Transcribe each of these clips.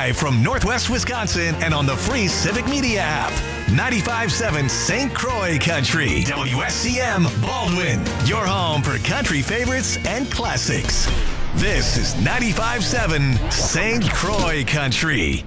live from Northwest Wisconsin and on the free Civic Media app. 95.7 St. Croix Country. WSCM Baldwin. Your home for country favorites and classics. This is 95.7 St. Croix Country.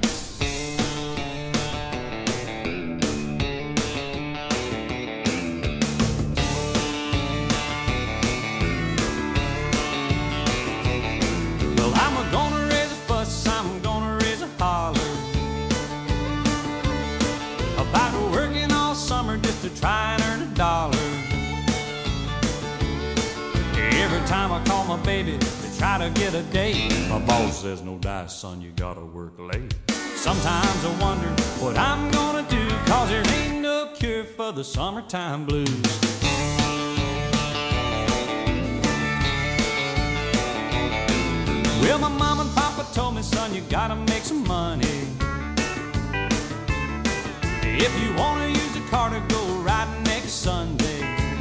Try and earn $1. Every time I call my baby to try to get a date, my boss says, no dice, son, you gotta work late. Sometimes I wonder what I'm gonna do, cause there ain't no cure for the summertime blues. Well, my mom and papa told me, son, you gotta make some money. If you wanna use a car to go riding next Sunday.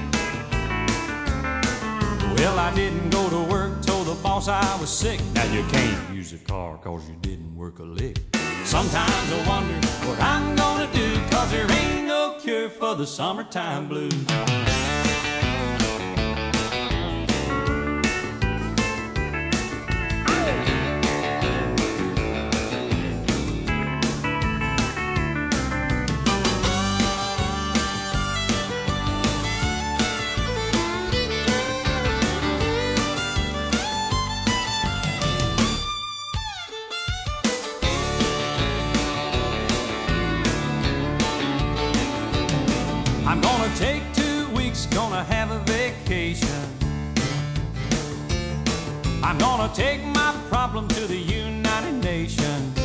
Well, I didn't go to work, told the boss I was sick. Now you can't use a car cause you didn't work a lick. Sometimes I wonder what I'm gonna do, cause there ain't no cure for the summertime blues. I'm gonna take 2 weeks, gonna have a vacation. I'm gonna take my problem to the United Nations.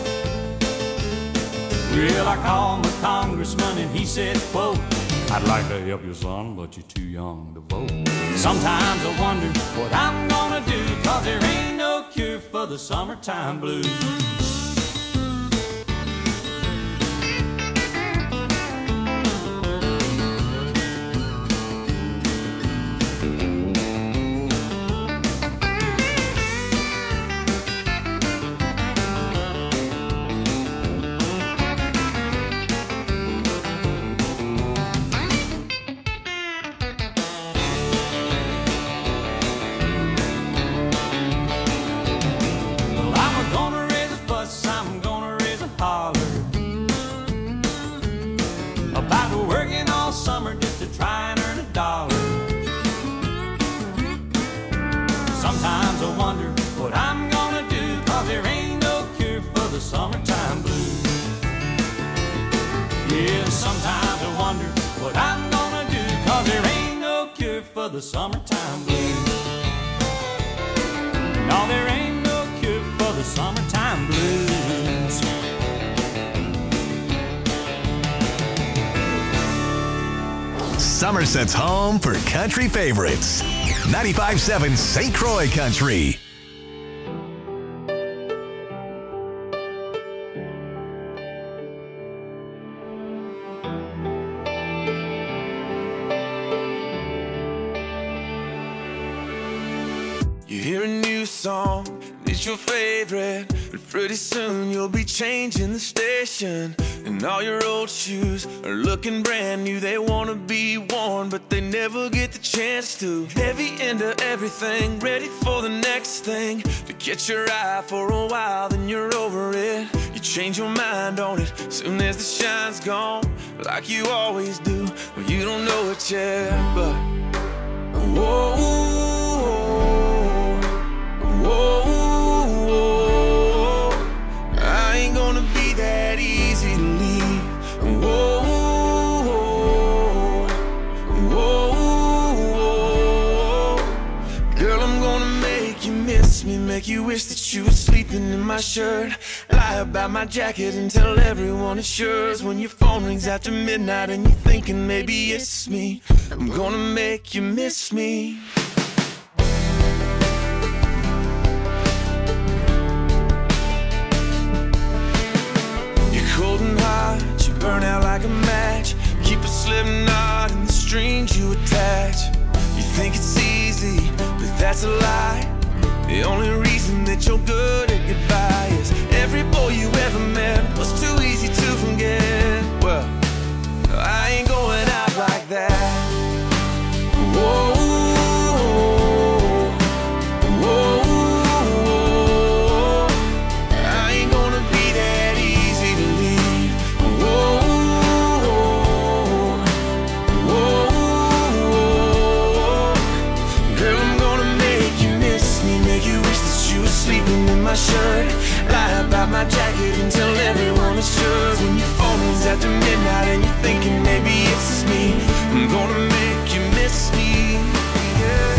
Well, I called my congressman and he said, quote, I'd like to help you, son, but you're too young to vote. Sometimes I wonder what I'm gonna do, cause there ain't no cure for the summertime blues. Sometimes I wonder what I'm gonna do, cause there ain't no cure for the summertime blues. Yeah, sometimes I wonder what I'm gonna do, cause there ain't no cure for the summertime blues. No, there ain't no cure for the summertime blues. Somerset's home for country favorites. 95.7 St. Croix Country. You hear a new song, it's your favorite, but pretty soon you'll be changing the station. And all your old shoes are looking brand new. They wanna be worn, but they never get the chance to. Heavy into everything, ready for the next thing. To catch your eye for a while, then you're over it. You change your mind on it, soon as the shine's gone. Like you always do, well you don't know it yet. But whoa, whoa, whoa, I ain't gonna be that easy to leave. Whoa, whoa, whoa, girl, I'm gonna make you miss me, make you wish that you were sleeping in my shirt. Lie about my jacket and tell everyone it's yours. When your phone rings after midnight and you're thinking maybe it's me, I'm gonna make you miss me. Cold and hot, you burn out like a match. Keep a slip knot in the strings you attach. You think it's easy, but that's a lie. The only reason that you're good at goodbye is every boy you ever met was too easy to forget. Well, I ain't going out like that. Whoa, whoa, I ain't gonna be that easy to leave. Whoa, whoa, girl, I'm gonna make you miss me, make you wish that you were sleeping in my shirt. Lie about my jacket and tell everyone it's yours. When your phone rings after midnight and you're thinking maybe it's just me, I'm gonna make you miss me, yeah.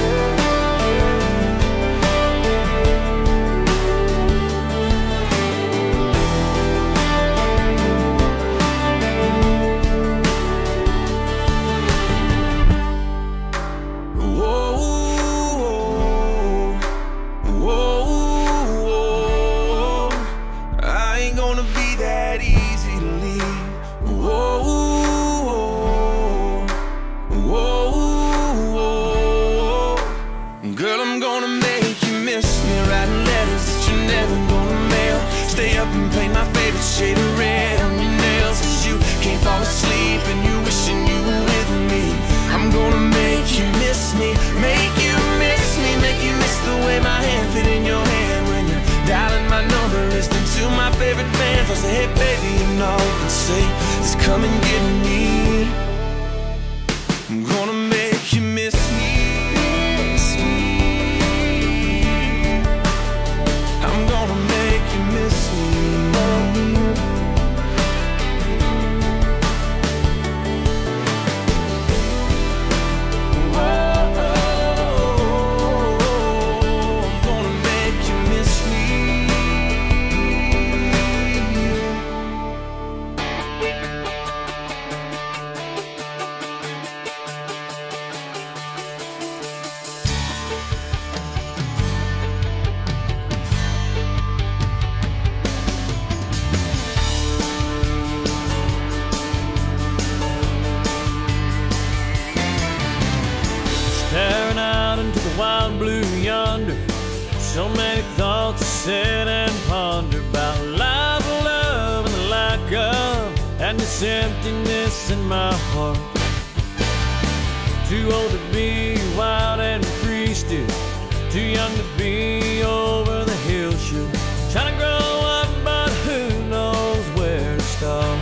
Shade of red on your nails, 'cause you can't fall asleep and you wishing you were with me. I'm gonna make you miss me, make you miss me, make you miss the way my hand fit in your hand when you're dialing my number, listening to my favorite bands. I'll say, hey baby, and all you can say is come and get me. I'm gonna make you miss me. I'm gonna make you miss me. Wild blue yonder, so many thoughts to sit and ponder about life, love, and the lack of, and this emptiness in my heart. Too old to be wild and free still, too young to be over the hill shoot. Trying to grow up, but who knows where to start.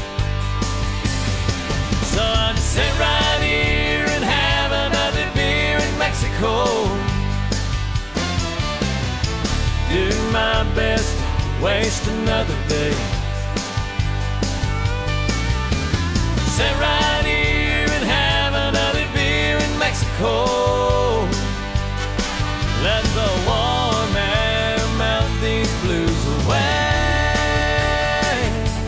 So I just sit right here and have another beer in Mexico. Do my best to waste another day. Sit right here and have another beer in Mexico. Let the warm air melt these blues away.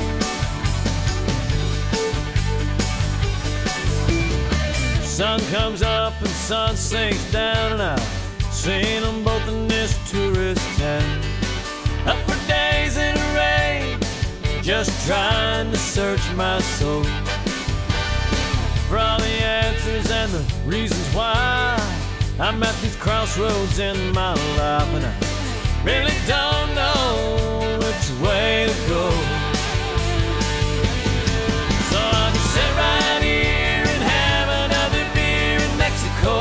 Sun comes up and sun sinks down, and I've seen them both in this tourist town. Up for days in the rain, just trying to search my soul for all the answers and the reasons why I'm at these crossroads in my life, and I really don't know which way to go. So I'll just sit right here and have another beer in Mexico.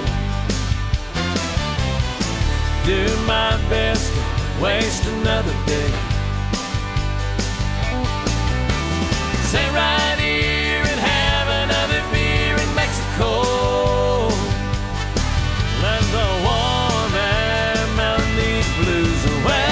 Do my best to waste another day. Sit right here and have another beer in Mexico. Let the warm air melt these blues away.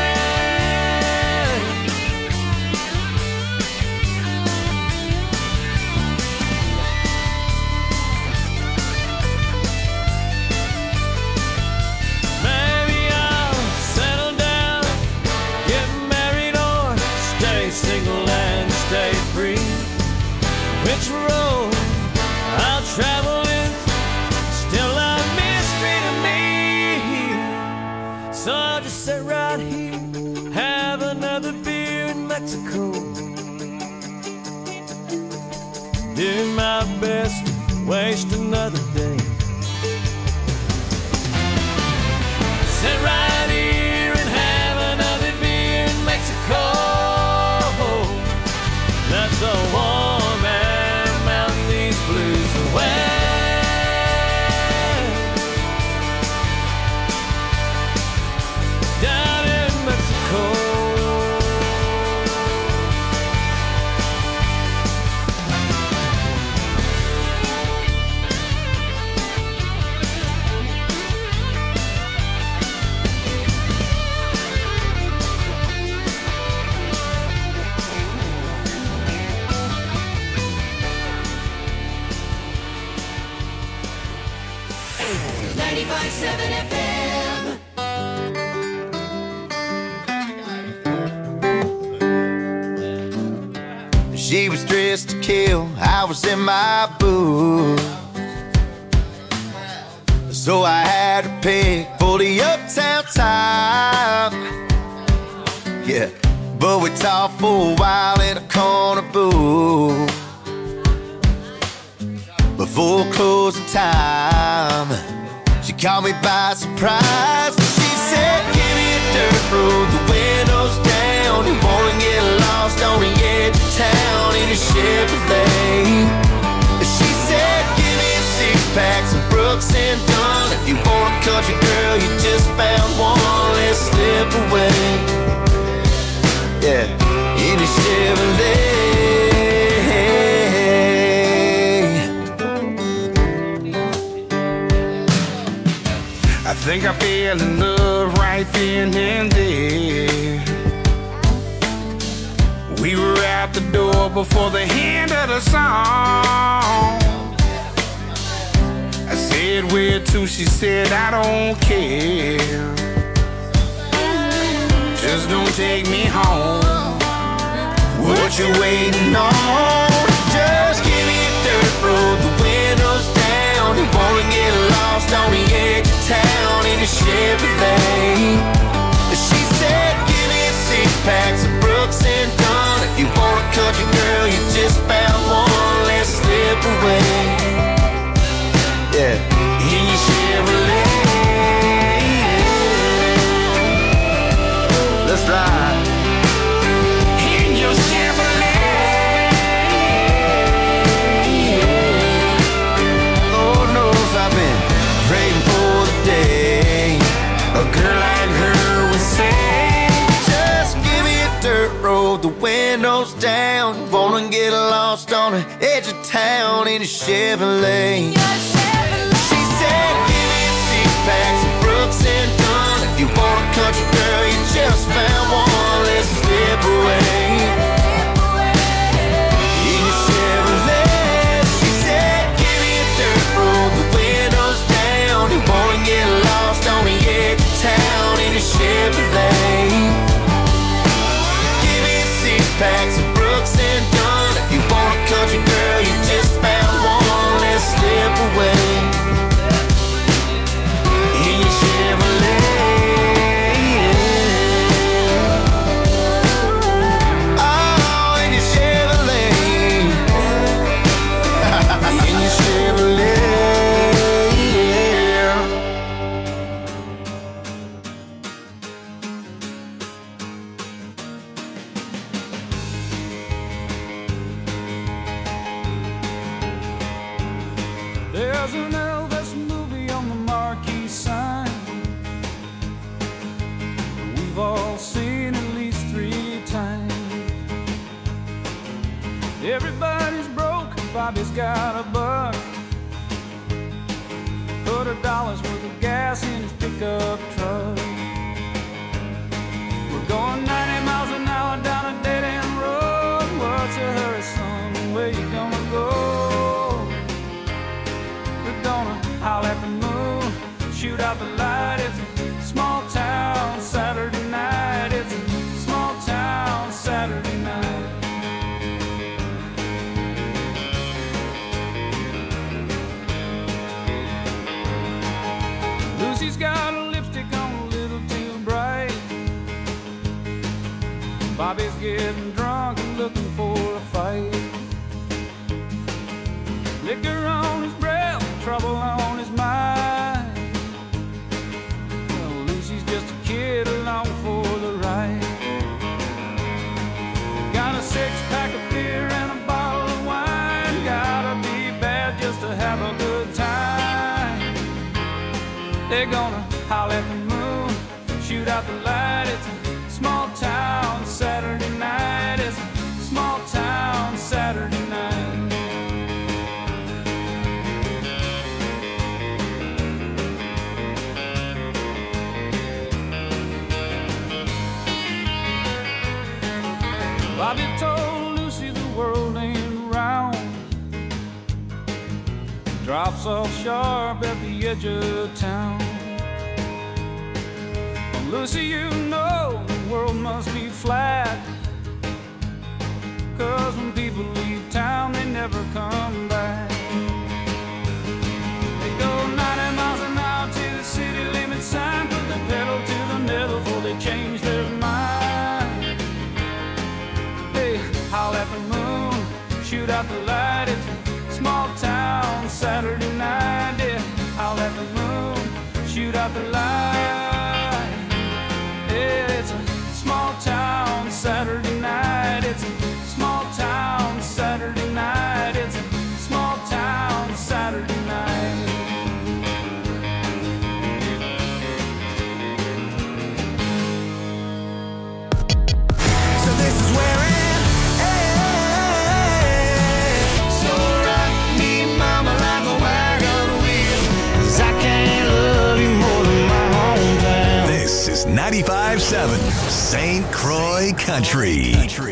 Which road I'll travel is still a mystery to me. So I'll just sit right here, have another beer in Mexico. Do my best to waste another day. Sit right here and have another beer 101.7 FM. She was dressed to kill, I was in my boots. So I had to pick for the uptown time. Yeah, but we talked for a while in a corner booth before closing time. She caught me by surprise. She said, give me a dirt road, the windows down. You wanna get lost on the edge of town in a Chevrolet. She said, give me a six-pack, some Brooks and Dunn. If you want a country girl, you just found one. Let's slip away. Yeah, in a Chevrolet. I think I fell in love right then and there. We were out the door before the end of the song. I said, where to? She said, I don't care. Just don't take me home. What you waiting on? Just give me a dirt road, the windows down. You wanna get lost on the edge of town in a Chevrolet. She said, give me a six-pack, some Brooks and Dunn. If you want a country girl, you just found one. Let's slip away. Yeah, in your Chevrolet. Let's ride. In your Chevrolet. Lord knows I've been praying for the day A girl like her would say, just give me a dirt road, the windows down. Wanna get lost on the edge of town in a Chevrolet. She said, give me a six-pack, some Brooks and Dunn. If you want a country girl, you just found one. Let's slip away. In a Chevrolet. She said, give me a dirt road, the windows down. You wanna get lost on the edge of town in a Chevrolet. Give me a six-pack, some Brooks and Dunn. If you want a country girl, you just found one. Let's slip away. In your Chevrolet. Oh, in your Chevrolet. In your Chevrolet. There's an Elvis movie on the marquee sign. We've all seen at least 3 times. Everybody's broke, Bobby's got a buck. $100 worth of gas in his pickup truck. We're going 90 miles an hour down a dead-end road. What's a hurry, son? Where you gonna go? We're gonna howl at the moon, shoot out the light. It's a small town Saturday night. It's a small town Saturday night. Lucy's got a lipstick on a little too bright. Bobby's getting drunk and looking for a fight. Liquor on his breath, trouble on his mind. Well, Lucy's just a kid along for the ride. Got a 6-pack of beer and a bottle of wine. Gotta be bad just to have a good time. They're gonna howl at the moon, shoot out the light. It's a small town Saturday night. It's a small town Saturday night. Bobby told Lucy the world ain't round. Drops off sharp at the edge of town. Lucy, you know the world must be flat, 'cause when people leave town, they never come back. They go 90 miles an hour to the city limit sign, put the pedal to the metal before they change their mind. Hey, howl at the moon, shoot out the light, it's a small town Saturday night. Yeah, howl at the moon, shoot out the light. Yeah, it's a small town Saturday night. It's a small town Saturday night. It's a small town Saturday night. So this is where it ends. So rock me, mama, like a wagon wheel, 'cause I can't love you more than my hometown. This is 95.7 St. Croix Country.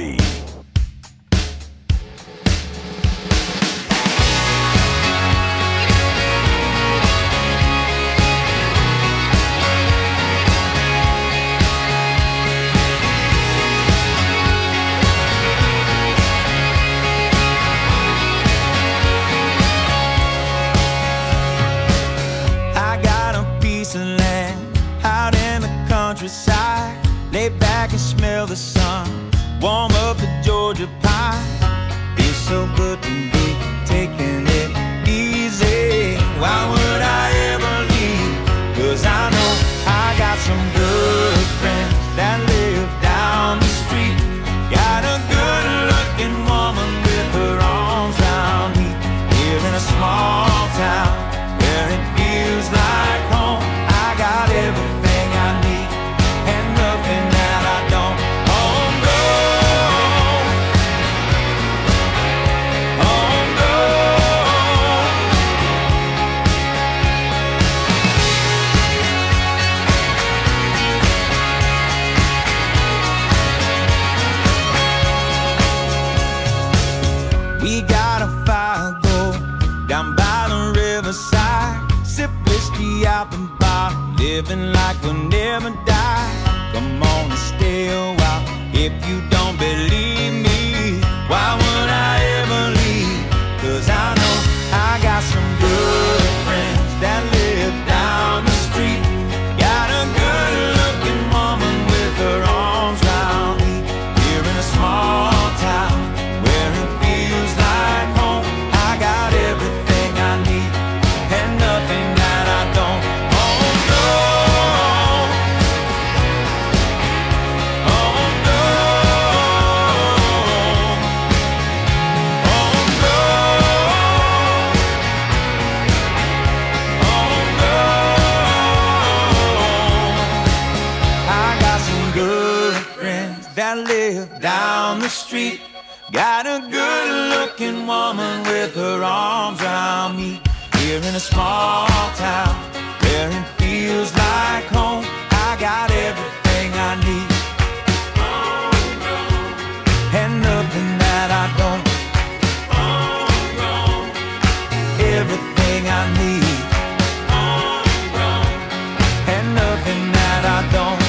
I got a piece of land out in the countryside. Lay back and smell the sun, warm up the Georgia pie. It's so good to be taking it easy. Why would I ever leave? 'Cause I know I got some good friends that live down the street. Got a good looking woman with her arms round me. Here in a small town where it feels like home. I got everything I need and nothing that I don't. Homegrown, homegrown. We got a fire go down by the riverside. Sip whiskey out the bottle, living like we'll never die. Come on and stay a while if you don't believe me. Why would I ever leave? 'Cause I know I got some good friends that live down the street. Got a good looking woman with her arms round me. Here in a small town where it feels like home. I got everything I need and nothing that I don't. Homegrown, homegrown, homegrown, homegrown. I got some good friends that live down the street. Got a good looking woman with her arms around me. Here in a small town where it feels like home. I got everything I need and nothing that I don't. Everything I need and nothing that I don't.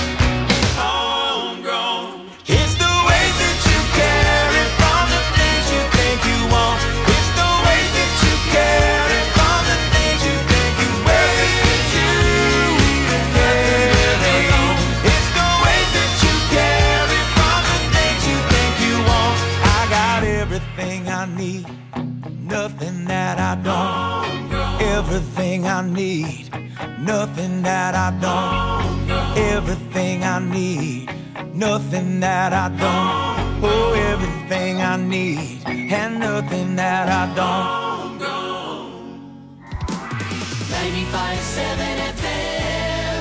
It's the way that you carry from the things you think you want. It's the way that you carry from the things you think you wear. It's you even carry. It's the way that you carry from the things you think you want. I got everything I need, nothing that I don't. Everything I need, nothing that I don't. Everything I need, nothing that I don't. Oh, everything I need and nothing that I don't. 95.7 FM.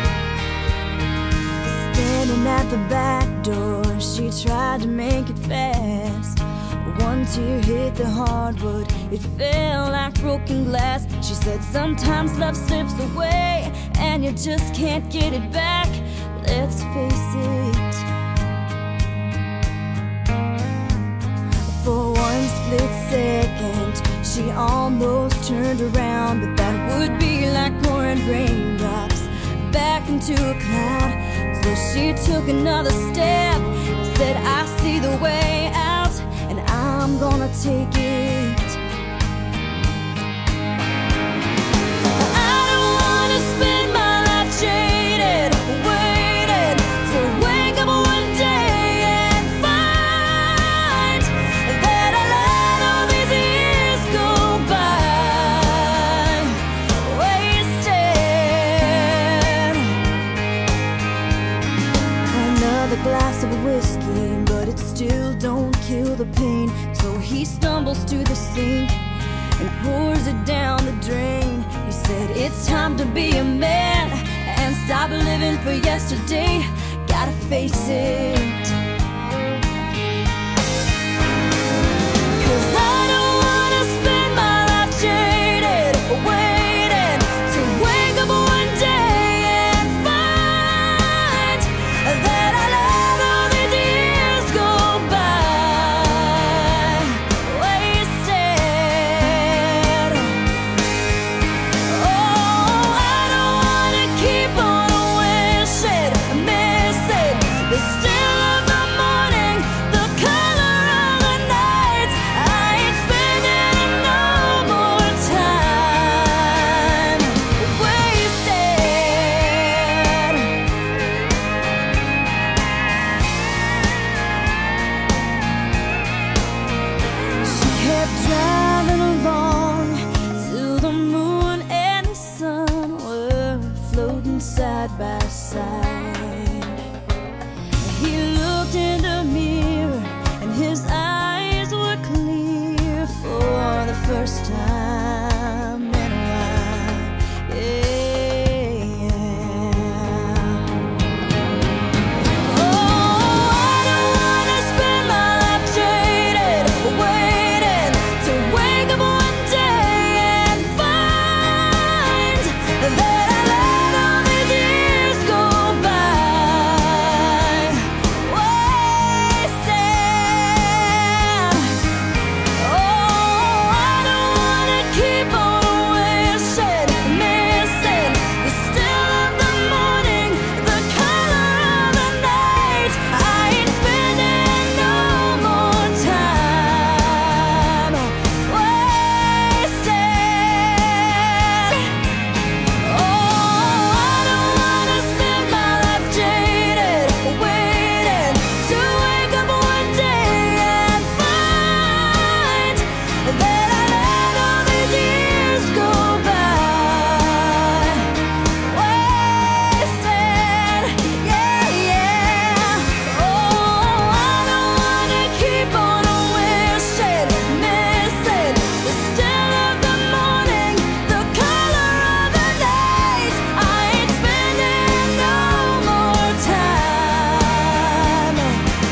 Standing at the back door, she tried to make it fast. tear hit the hardwood. It fell like broken glass. She said sometimes love slips away and you just can't get it back. Let's face it. For one split second, she almost turned around, but that would be like pouring raindrops back into a cloud. So she took another step and said, I see the way out, and I'm gonna take it. I don't wanna spend my life jaded, waiting to wake up one day and find that I let all these years go by wasted. Another glass of whiskey, but it still don't kill the pain. So he stumbles to the sink and pours it down the drain. He said, it's time to be a man and stop living for yesterday. Gotta face it. 'Cause I don't wanna spend my life jaded, waiting to wake up one day and find that I let all these years go by wasted. Oh, I don't wanna keep on wishing, missing the still of the morning, the color of the night. I ain't spending no more time wasted. She kept driving along till the moon and the sun were floating side by side. He looked in the mirror and his eyes were clear for the first time in a while. Yeah. Oh, I don't wanna spend my life jaded, waiting to wake up one day and find that I let all these years go by wasted. Oh, I don't wanna keep on wishing, missing the still of the morning, the color of the night. I ain't spending no more time wasted. Oh, I don't wanna spend my life jaded, waiting to wake up one day and find that I let all these years go by wasted. Yeah, yeah. Oh, I don't wanna keep on wishing, missing the still of the morning, the color of the night. I ain't spending no more time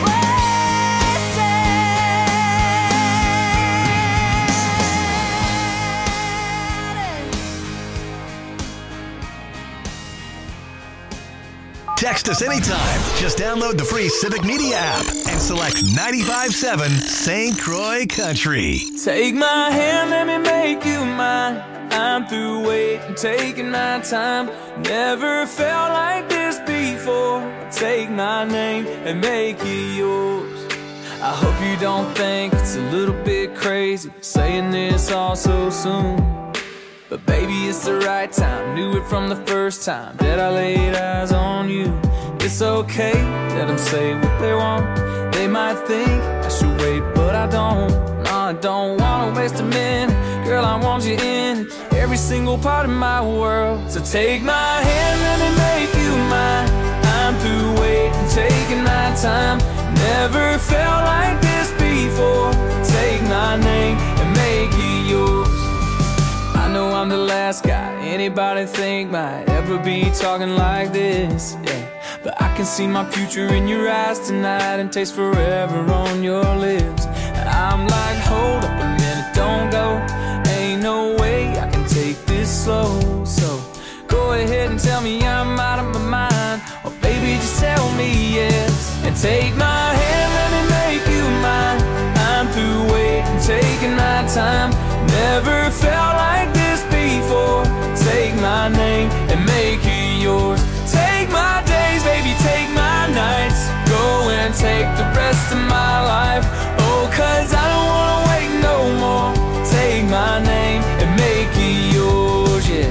wasted. Text us anytime. Just download the free Civic Media app and select 95.7 St. Croix Country. Take my hand, let me make you mine. I'm through waiting, taking my time. Never felt like this before. Take my name and make it yours. I hope you don't think it's a little bit crazy saying this all so soon. But baby, it's the right time. Knew it from the first time that I laid eyes on you. It's okay, let them say what they want. They might think I should wait, but I don't. No, I don't wanna waste a minute. Girl, I want you in every single part of my world. So take my hand, let me make you mine. I'm through waiting, taking my time. Never felt like this before. Take my name and make it yours. I know I'm the last guy anybody think might ever be talking like this, yeah. But I can see my future in your eyes tonight and taste forever on your lips. I I'm like, hold up a minute, don't go. Ain't no way I can take this slow. So go ahead and tell me I'm out of my mind, or baby just tell me yes. And take my hand, let me make you mine. I'm through waiting, taking my time. Never felt like this before. Take my name and make it yours. Take my days, baby, take my nights. Go and take the rest of my life. Oh, 'cause I don't wanna wait no more. Take my name and make it yours, yeah.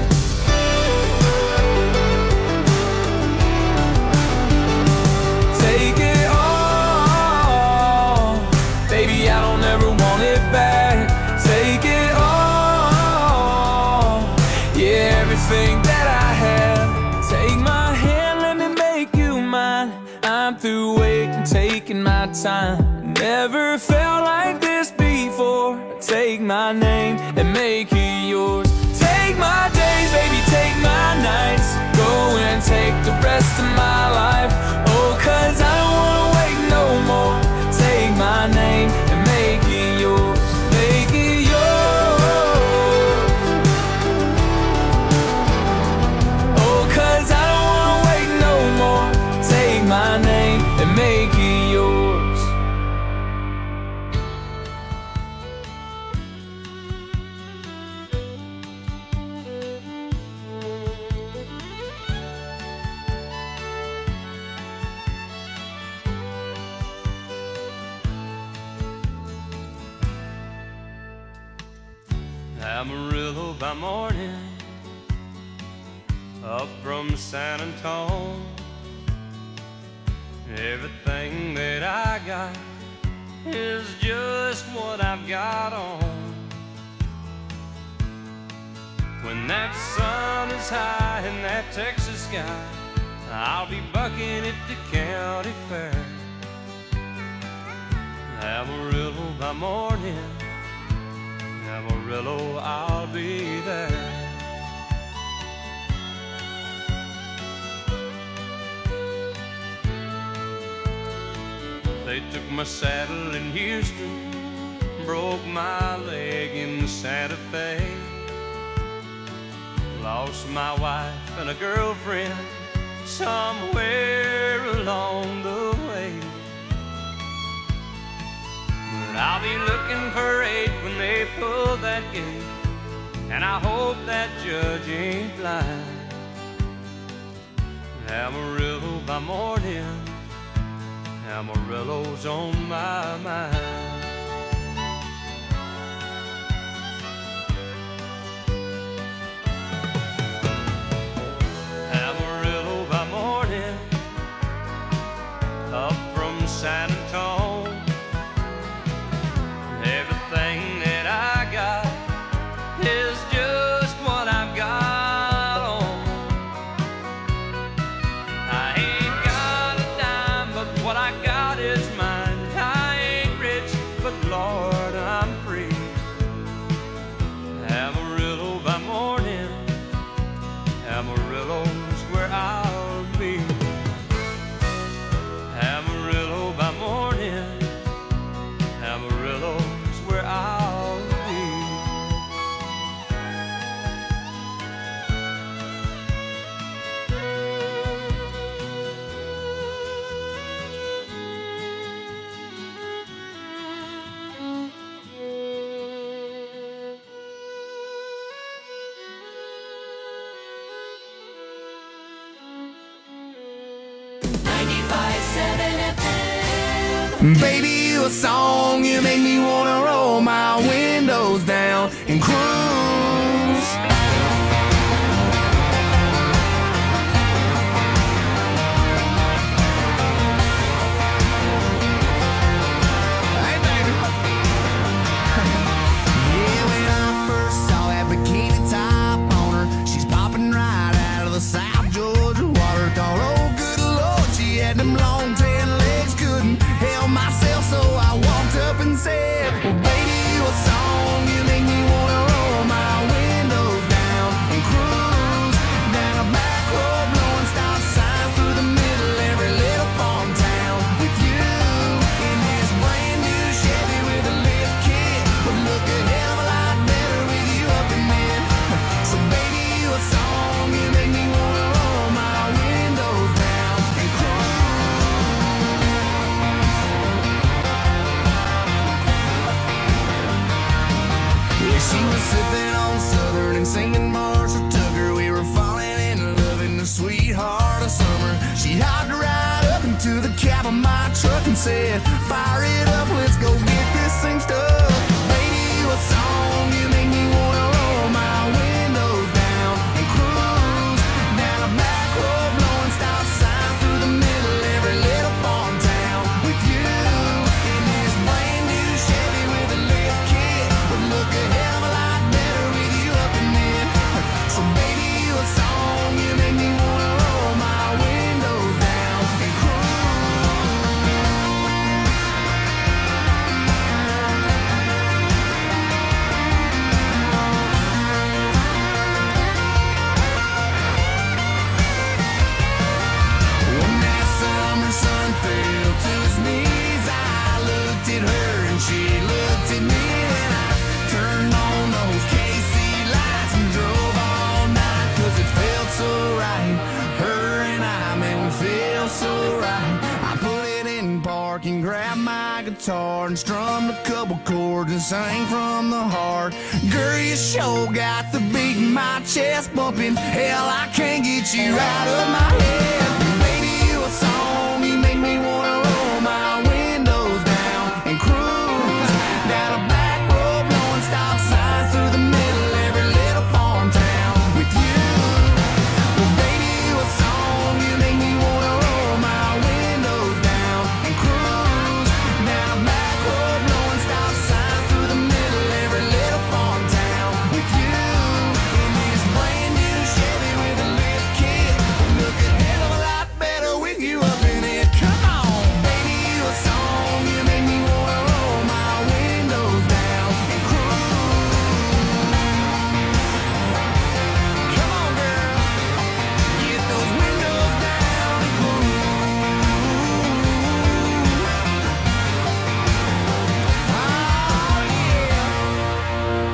Take it all, baby, I don't ever want it back. Take it all, yeah, everything that I have. Take my hand, let me make you mine. I'm through waiting, taking my time. Never felt like this before. Take my name and make it yours. Take my days, baby, take my nights. Go and take the rest of my life. Oh, 'cause I don't wanna wait no more. Take my name and make it yours. Make it yours. Oh, 'cause I don't wanna wait no more. Take my name and make it yours. Amarillo by morning, up from San Antone. Everything that I got is just what I've got on. When that sun is high in that Texas sky, I'll be bucking at the county fair. Amarillo by morning, Amarillo, I'll be there. They took my saddle in Houston, broke my leg in Santa Fe. Lost my wife and a girlfriend somewhere along the way. But I'll be looking for 8 when they pull that gate, and I hope that judge ain't blind. Amarillo by morning, Amarillo's on my mind. Amarillo by morning, up from San Antone. Everything that I got is just what I've got on. I ain't got a dime, but what I got is mine. I ain't rich, but Lord, I'm free. Amarillo by morning, Amarillo's where I'll be. Amarillo by morning, Amarillo's where I'll be. Baby, you a song, you make me wanna roll my windows down and cruise. Hey, baby. Yeah, when I first saw that bikini top on her, she's popping right out of the South Georgia water. Thought, oh, good Lord, she had them long tan legs, couldn't help myself, so I walked up and said, well, baby, you a song, you make me wanna roll my and said, fire it up, let's go get this thing stuck. Baby, you a song, you make me wanna roll my windows down and cruise down a back road, blowing stop signs through the middle of every little farm town. With you in this brand new Chevy with a lift kit, would look a hell of a lot better with you up in it. So baby, you a song, you make me wanna roll my windows down and cruise. When that summer sun fell to his knees, I looked at her and she looked at me, and I turned on those KC lights and drove all night, 'cause it felt so right. Her and I, man, we feel so right. I put it in park and grabbed my guitar and strummed a couple chords and sang from the heart. Girl, you sure got the beat in my chest bumping. Hell, I can't get you out of my head. Baby, you a song, you make me wanna roll my windows down and cruise down a back road, blowing stop signs through the middle of every little farm town. With you, well, baby, you a song, you make me wanna roll my windows down and cruise down a back road, blowing stop signs through the middle of every little farm town. With you in this brand new Chevy with a lift kit, look a hell of a lot better with you up in it. Come on, baby, you a song, you make me wanna roll my windows down and cruise. Come on, girl, get those windows down and cruise. Oh, yeah.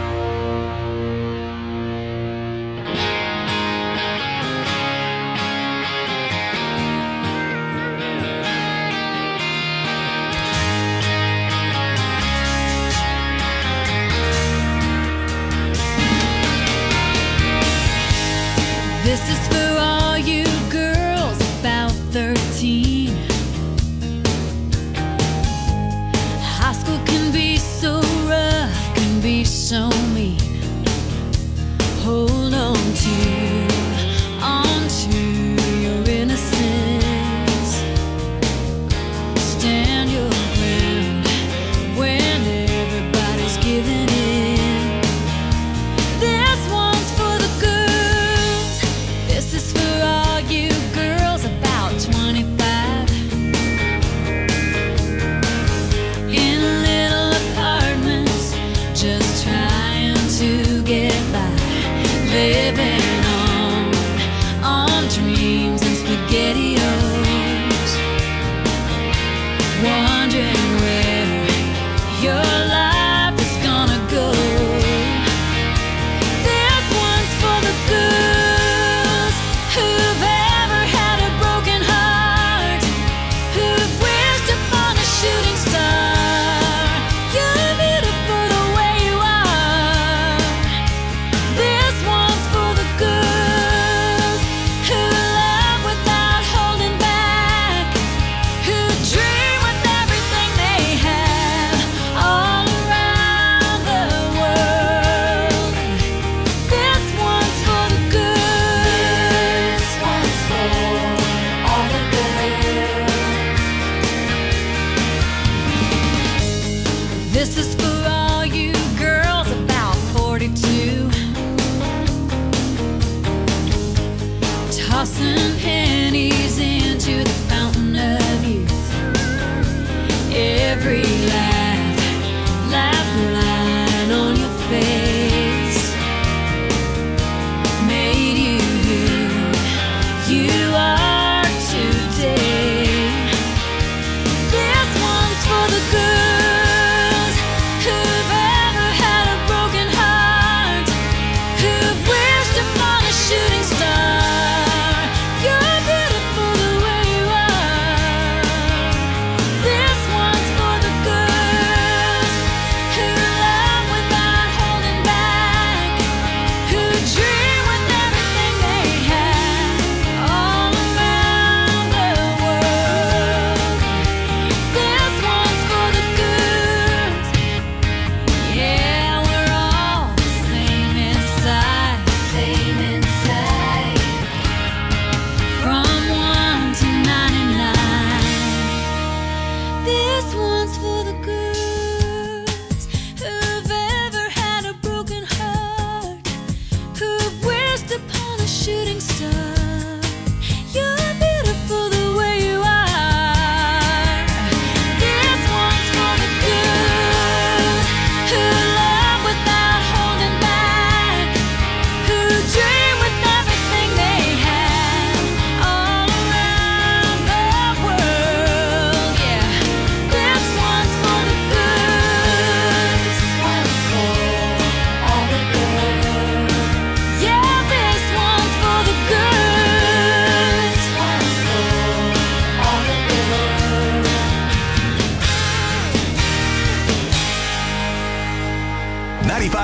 This is for all you girls about 13. High school can be so rough, can be so mean. Hold on to your innocence. Stand your ground when everybody's giving in. This one's for the girls. This is for all you girls about 25. In little apartments, just trying to get by. Living on dreams and SpaghettiOs. Wondering where your life is gonna go. This one's for the girls who've ever had a broken heart, who've wished upon a shooting star. You're beautiful the way you are. This one's for the girls who love without holding back, who dream with everything they have all around the world. This one's for the girls. This one's for all the girls. This is for all you girls about 42. Tossing pennies into the fountain of youth. Every laugh line on your face made you who you are today. This one's for the girls who've ever had a broken heart, who've wished upon a shooting star.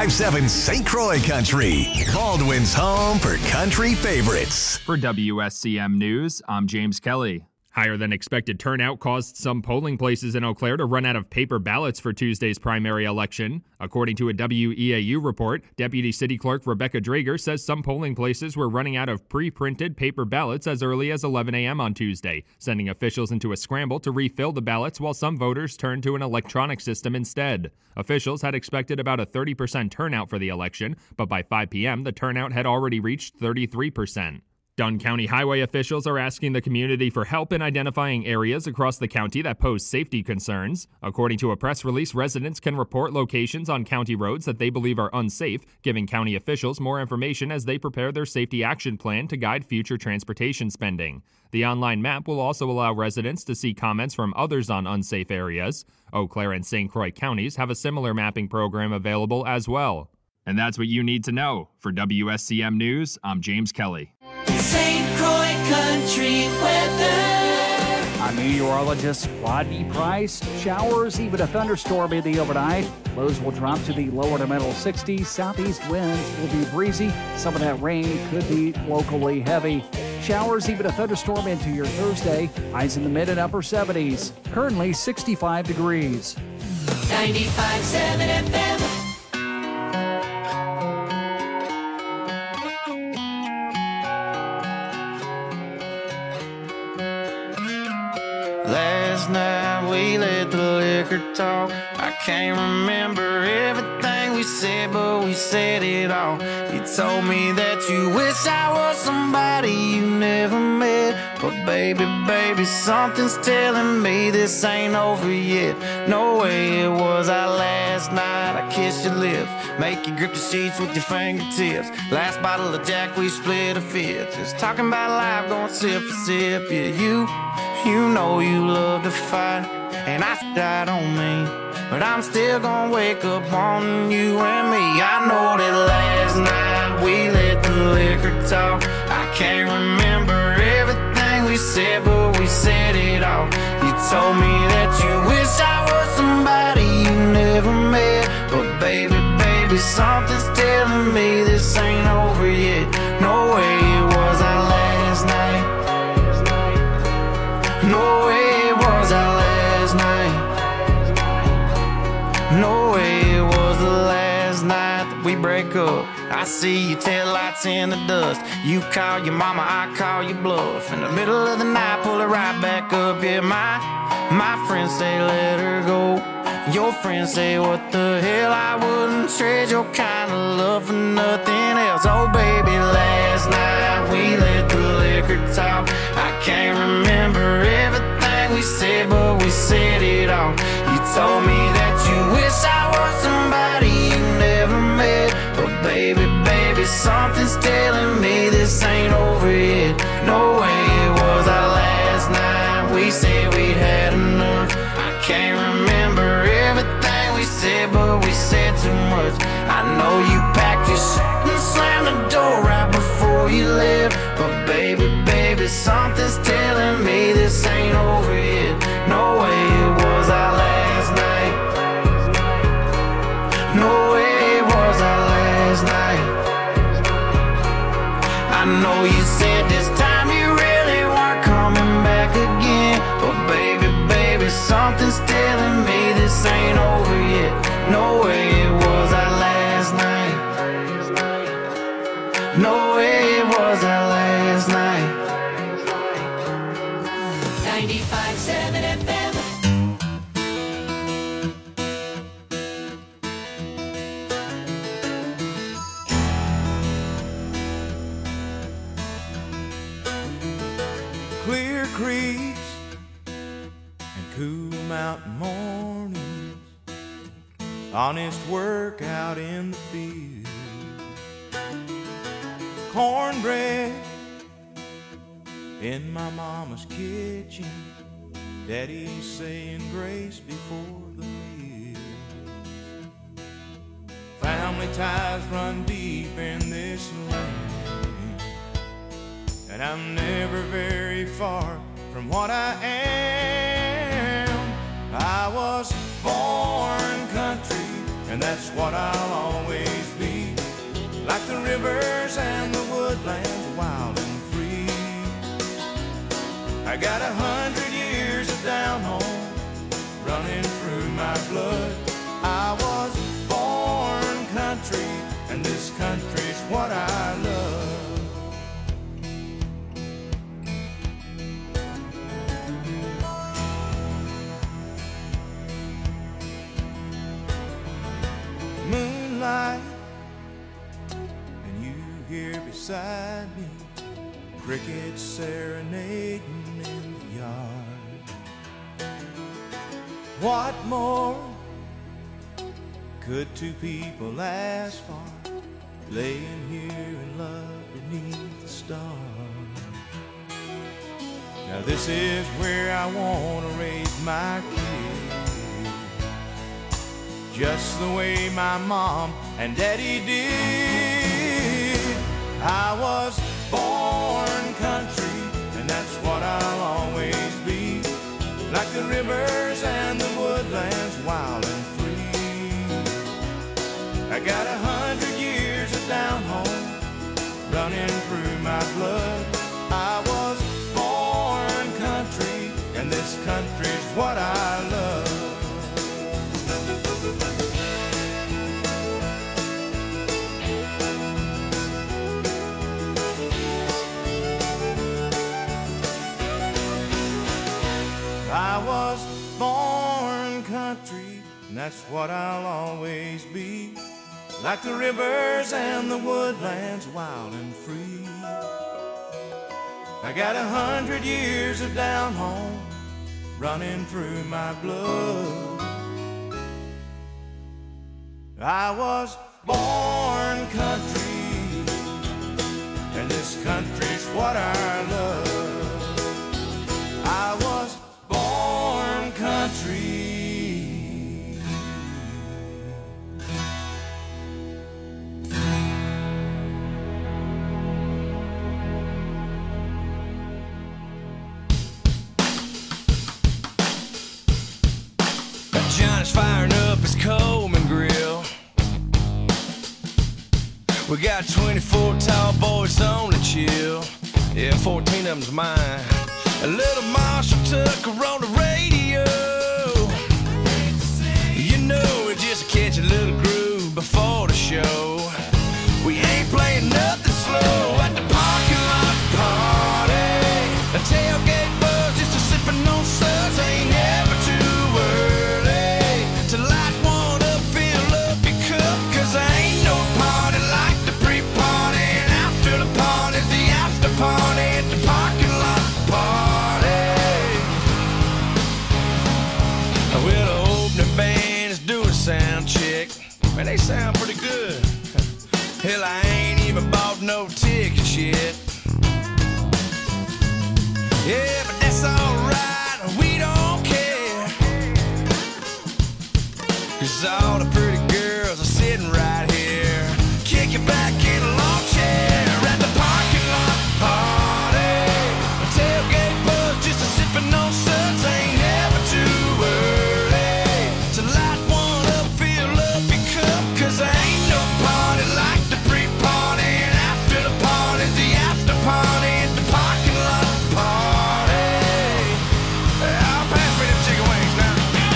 95.7 St. Croix Country, Baldwin's home for country favorites. For WSCM News, I'm James Kelly. Higher than expected turnout caused some polling places in Eau Claire to run out of paper ballots for Tuesday's primary election. According to a WEAU report, Deputy City Clerk Rebecca Drager says some polling places were running out of pre-printed paper ballots as early as 11 a.m. on Tuesday, sending officials into a scramble to refill the ballots while some voters turned to an electronic system instead. Officials had expected about a 30% turnout for the election, but by 5 p.m. the turnout had already reached 33%. Dunn County highway officials are asking the community for help in identifying areas across the county that pose safety concerns. According to a press release, residents can report locations on county roads that they believe are unsafe, giving county officials more information as they prepare their safety action plan to guide future transportation spending. The online map will also allow residents to see comments from others on unsafe areas. Eau Claire and St. Croix counties have a similar mapping program available as well. And that's what you need to know. For WSCM News, I'm James Kelly. St. Croix Country weather. I'm meteorologist Rodney Price. Showers, even a thunderstorm in the overnight. Lows will drop to the lower to middle 60s. Southeast winds will be breezy. Some of that rain could be locally heavy. Showers, even a thunderstorm into your Thursday. Highs in the mid and upper 70s. Currently 65 degrees. 95.7 FM. Last night we let the liquor talk. I can't remember everything we said, but we said it all. You told me that you wish I was somebody you never met. But baby, something's telling me this ain't over yet. No way it was our last night. I kissed your lips, make you grip the sheets with your fingertips. Last bottle of Jack, we split a fifth. Just talking about life, going sip for sip. Yeah, you know you love to fight, and I died on me, but I'm still gonna wake up on you and me. I know that last night we let the liquor talk. I can't remember everything we said, but we said it all. You told me that you wish I was somebody you never met. But baby, something's telling me this ain't over yet. No way it was our last night. No way it was our last night. No way it was the last night that we break up. I see your taillights in the dust. You call your mama, I call your bluff. In the middle of the night, pull it right back up. Yeah, my friends say let her go. Your friends say what the hell, I wouldn't trade your kind of love for nothing else. Oh baby, last night we let the liquor talk. I can't remember everything we said, but we said it all. You told me that you wish I was somebody you never met. But baby, something's telling me this ain't over yet. No way it was our last night. We said we'd had enough. I can't remember everything we said, but we said too much. I know you packed your shit and slammed the door right before you left. But baby, something's telling me this ain't over yet. No way it was our last night. No way it was our last night. I know you said this time you really weren't coming back again. But baby, something's telling me this ain't over yet. No way it was our last night. No way it was our last night. 95.7 FM. Clear creeks and cool mountain mornings, honest work out in the field, cornbread in my mama's kitchen, daddy saying grace before the meal. Family ties run deep in this land, and I'm never very far from what I am. I was born country, and that's what I'll always be. Like the rivers and the woodlands, wild and free. I got 100 years of down home running through my blood. I was born country, and this country's what I love. Moonlight, and you here beside me, crickets serenading in the yard. What more could two people ask for, laying here in love beneath the stars? Now this is where I want to raise my kids, just the way my mom and daddy did. I was born country, and that's what I'll always be. Like the rivers and the woodlands, wild and free. I got 100 years of down home running through my blood. I was born country, and this country's what I love. I was born country, and that's what I'll always be. Like the rivers and the woodlands, wild and free. I got 100 years of down home running through my blood. I was born country, and this country's what I love. I was born country. Johnny's firing up his Coleman grill. We got 24 tall boys on the chill. Yeah, 14 of them's mine. A little Marshall Tucker on the radio. You know, it just catch a little groove before the show. We ain't playing nothing slow at the parking lot party. A tailgate buzz, just a sipping on suds. Ain't never too early to light one up, fill up your cup. Cause there ain't no party like the pre-party. And after the party, the after party at the parking lot party. Well, the opening band is doing a sound check. Man, they sound pretty good. Hell, I ain't even bought no tickets yet. Yeah, but that's alright, we don't care. Cause all the pretty girls are sitting right here, kicking back in a lawn chair at the parking lot party. A tailgate buzz, just a sipping on suds. Ain't never too early to light one up, fill up your cup. Cause there ain't no party like the pre-party. And after the party, the after party at the parking lot party. I'll pass me them chicken wings now.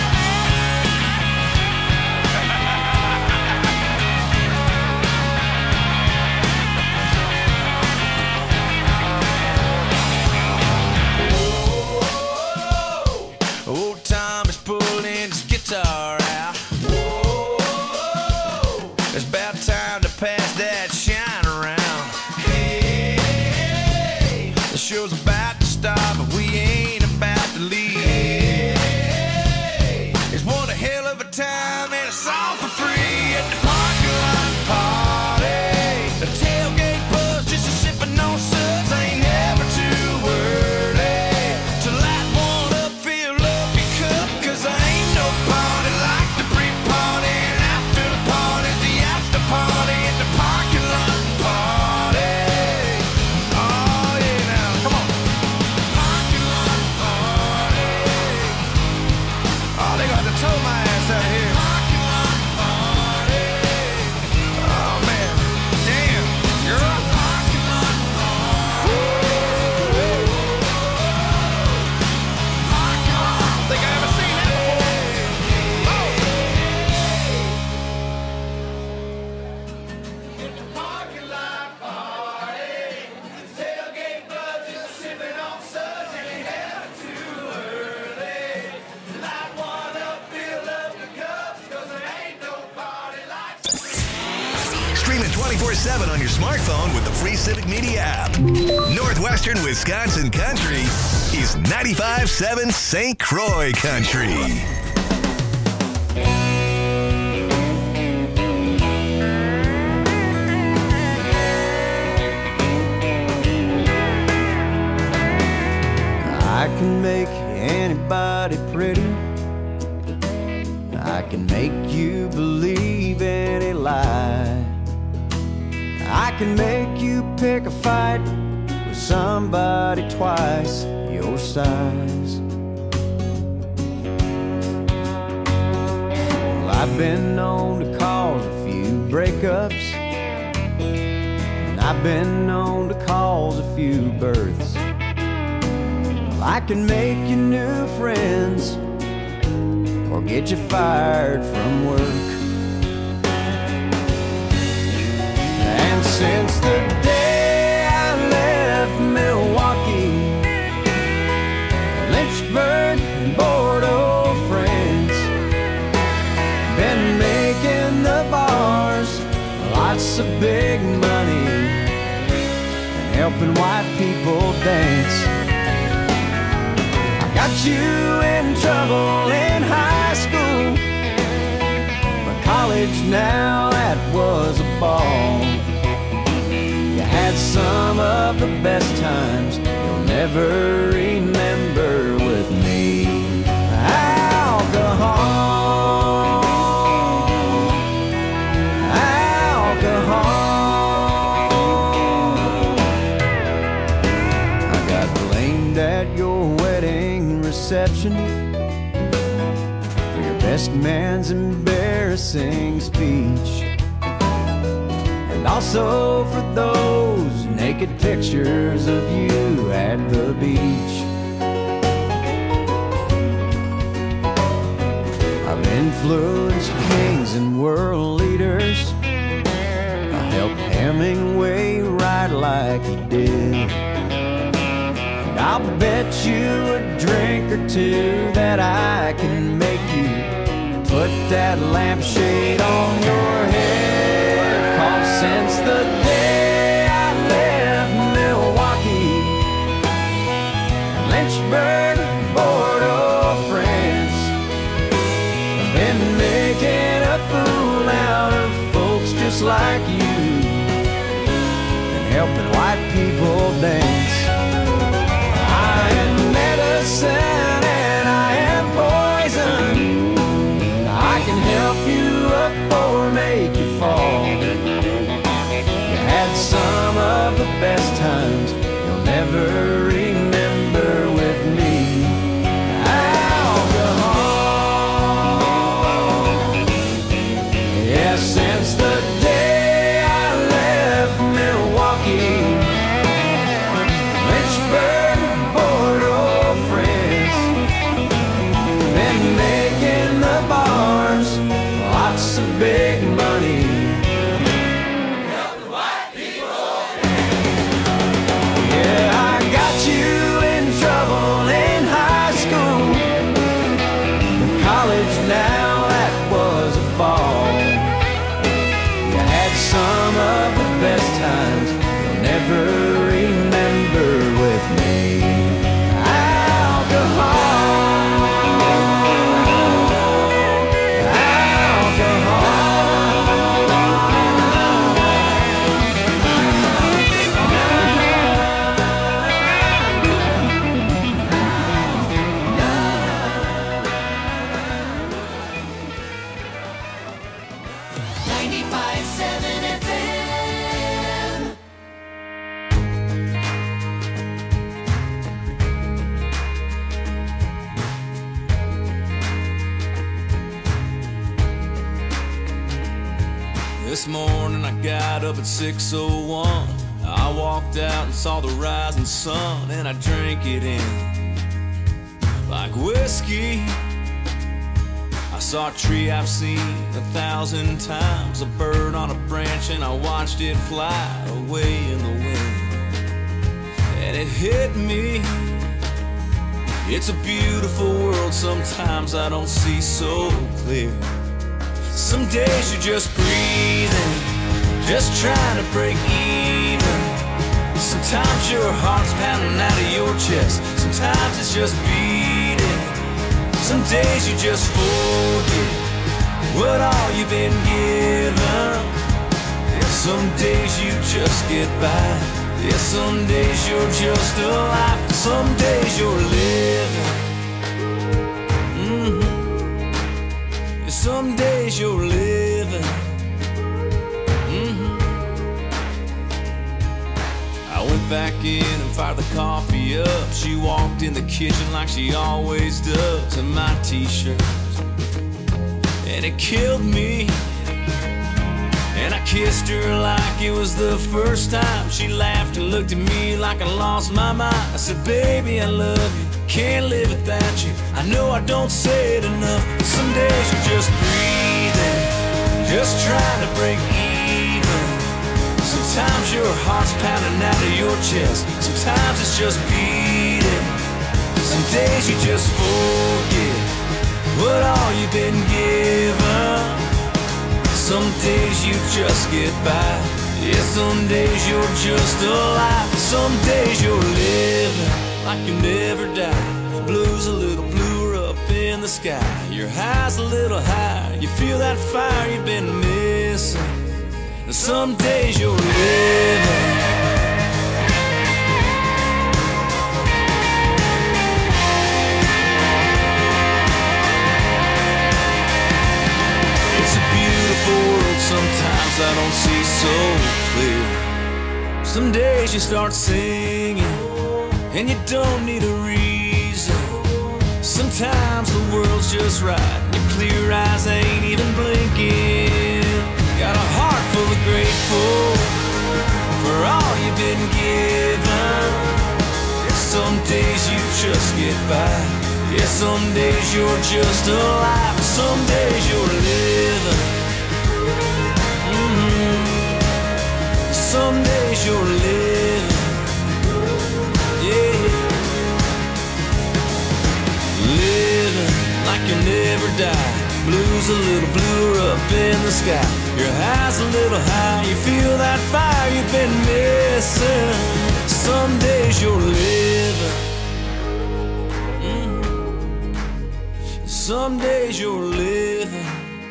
Old Tom is pulling his guitar out. It's about time to pass that shine around. The show's about to start, but we ain't about to leave. It's one hell of a time, and it's all for free at the parking lot party. The tailgate buzz, just a sipping on suds. Ain't never too early to light one up, fill up your cup. Cause there ain't no party like the pre-party. And after the party, the after party at the parking lot party. Oh yeah, now come on. Stream it 24/7 on your smartphone with the free Civic Media app. Northwestern Wisconsin Country is 95.7 St. Croix Country. I can make anybody pretty. I can make you believe any lie. I can make you pick a fight with somebody twice your size. Well, I've been known to cause a few breakups, and I've been known to cause a few births. I can make you new friends or get you fired from work. And since the day I left Milwaukee, Lynchburg and Bordeaux, France, been making the bars lots of big money and helping white people dance. Got you in trouble in high school, but college now, that was a ball. You had some of the best times you'll never remember with me. Alcohol, alcohol. I got blamed at your wedding reception for your best man's embarrassing speech, and also for those naked pictures of you at the beach. I've influenced kings and world leaders. I helped Hemingway write like he did. I'll bet you a drink or two that I can make you put that lampshade on your head. 'Cause since the day I left Milwaukee, Lynchburg, Bordeaux, France, I've been making a fool out of folks just like you and helping white people dance. I am medicine and I am poison. I can help you up or make you fall. You had some of the best times you'll never remember with me. Alcohol. Yeah, since the day I left Milwaukee, big money. Yeah, I got you in trouble in high school. In college now, that was a ball. You had some of the best times you'll never remember with me. This morning I got up at 6:01. I walked out and saw the rising sun, and I drank it in like whiskey. I saw a tree I've seen 1,000 times, a bird on a branch, and I watched it fly away in the wind. And it hit me, it's a beautiful world, sometimes I don't see so clear. Some days you're just breathing, just trying to break even. Sometimes your heart's pounding out of your chest, sometimes it's just beating. Some days you just forget what all you've been given. And some days you just get by. Yeah, some days you're just alive. Some days you're living. Yeah, some days you're living. I went back in and fired the coffee up. She walked in the kitchen like she always does, in my t-shirt, and it killed me. And I kissed her like it was the first time. She laughed and looked at me like I lost my mind. I said, baby, I love you, can't live without you. I know I don't say it enough, but some days you're just breathing, just trying to break even. Sometimes your heart's pounding out of your chest, sometimes it's just beating. Some days you just forget what all you've been given. Some days you just get by. Yeah, some days you're just alive. Some days you're living like you never die. Blue's a little bluer up in the sky. Your high's a little higher. You feel that fire you've been missing. And some days you're living. Sometimes I don't see so clear. Some days you start singing and you don't need a reason. Sometimes the world's just right, your clear eyes ain't even blinking. Got a heart full of grateful for all you've been given. Yeah, some days you just get by. Yeah, some days you're just alive. Some days you're living. Some days you're living, yeah. Living like you never die. Blue's a little bluer up in the sky. Your high's a little high. You feel that fire you've been missing. Some days you're living. Some days you're living.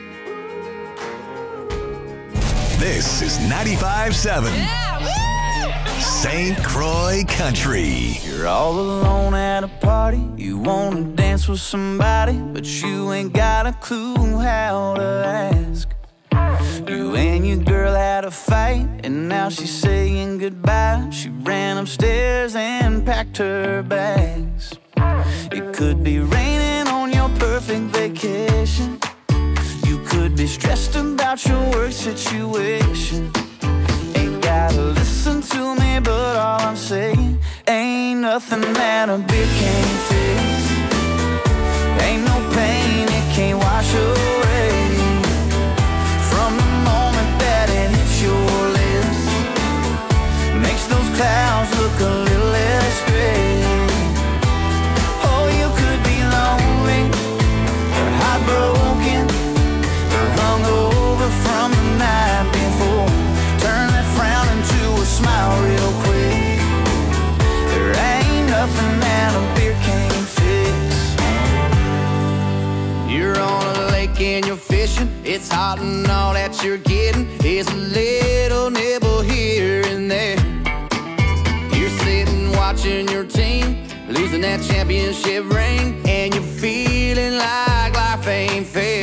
This is 95.7 St. Croix Country. You're all alone at a party. You wanna dance with somebody, but you ain't got a clue how to ask. You and your girl had a fight, and now she's saying goodbye. She ran upstairs and packed her bags. It could be raining on your perfect vacation. You could be stressed about your work situation. Ain't gotta listen to me, but all I'm saying, ain't nothing that a beer can't fix. Ain't no pain it can't wash away. From the moment that it hits your lips, makes those clouds look a little less gray. Oh, you could be lonely or heartbroken, hungover from the night before. Turn that frown into a smile real quick. There ain't nothing that a beer can't fix. You're on a lake and you're fishing. It's hot and all that you're getting is a little nibble here and there. You're sitting watching your team losing that championship ring, and you're feeling like life ain't fair.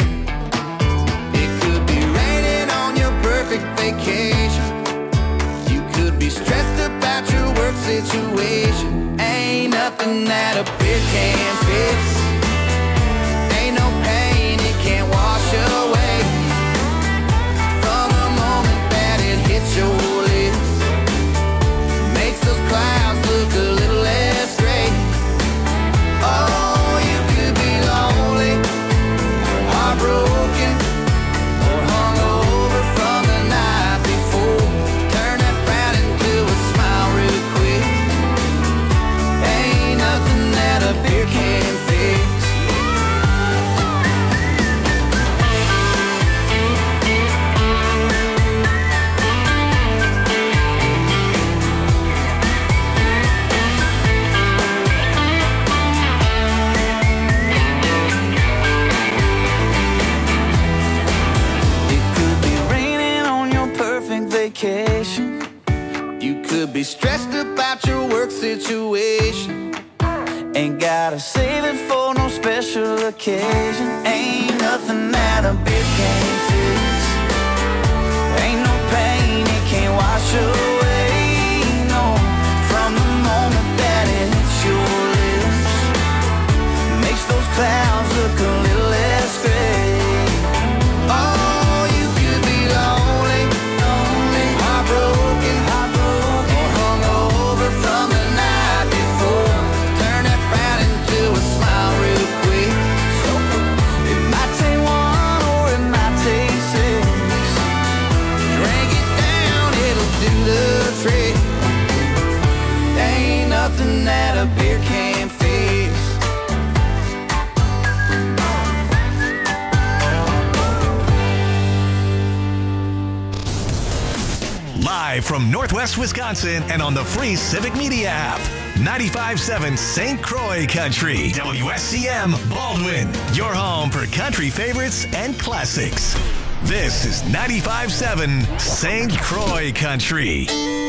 Vacation. You could be stressed about your work situation. Ain't nothing that a beer can't fix. Ain't no pain it can't wash away. From the moment that it hits your lips, makes those clouds look a little less gray. Oh, you could be lonely or heartbroken or hungover from the night before. Turn that frown into a smile real quick. Ain't nothing that a beer can't fix. about your work situation. Ain't gotta save it for no special occasion. Ain't nothing that a beer can't fix. Ain't no pain it can't wash away. No, from the moment that it hits your lips, makes those clouds look a little less gray. Oh, you could be lonely, lonely, heartbroken, heartbroken, or hungover from the night before. Turn that frown into a smile real quick. It might take one or it might take six. Drink it down, it'll do the trick. There ain't nothing that a beer can't fix. Live from Northwest Wisconsin and on the free Civic Media app. 95.7 St. Croix Country. WSCM Baldwin. Your home for country favorites and classics. This is 95.7 St. Croix Country.